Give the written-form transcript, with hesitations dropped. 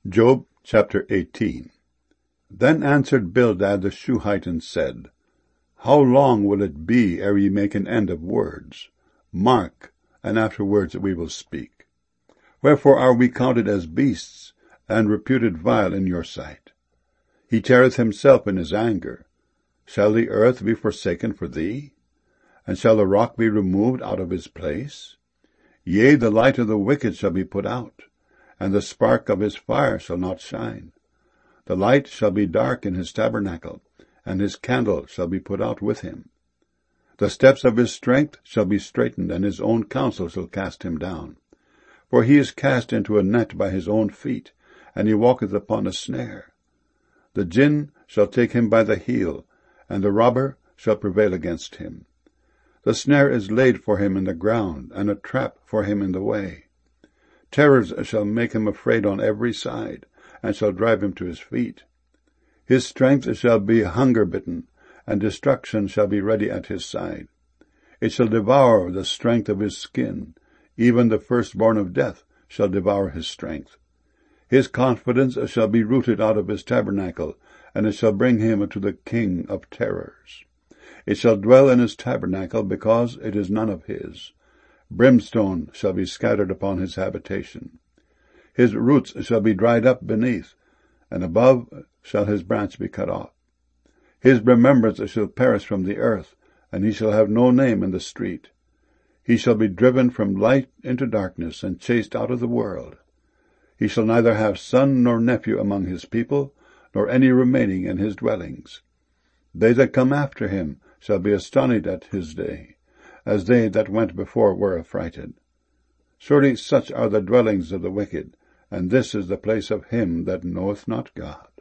Job chapter 18. Then answered Bildad the Shuhite and said, How long will it be ere ye make an end of words? Mark, and afterwards we will speak. Wherefore are we counted as beasts, and reputed vile in your sight? He teareth himself in his anger. Shall the earth be forsaken for thee? And shall the rock be removed out of his place? Yea, the light of the wicked shall be put out, and the spark of his fire shall not shine. The light shall be dark in his tabernacle, and his candle shall be put out with him. The steps of his strength shall be straitened, and his own counsel shall cast him down. For he is cast into a net by his own feet, and he walketh upon a snare. The jinn shall take him by the heel, and the robber shall prevail against him. The snare is laid for him in the ground, and a trap for him in the way. Terrors shall make him afraid on every side, and shall drive him to his feet. His strength shall be hunger-bitten, and destruction shall be ready at his side. It shall devour the strength of his skin, even the firstborn of death shall devour his strength. His confidence shall be rooted out of his tabernacle, and it shall bring him to the king of terrors. It shall dwell in his tabernacle, because it is none of his. Brimstone shall be scattered upon his habitation. His roots shall be dried up beneath, and above shall his branch be cut off. His remembrance shall perish from the earth, and he shall have no name in the street. He shall be driven from light into darkness, and chased out of the world. He shall neither have son nor nephew among his people, nor any remaining in his dwellings. They that come after him shall be astonished at his day, as they that went before were affrighted. Surely such are the dwellings of the wicked, and this is the place of him that knoweth not God.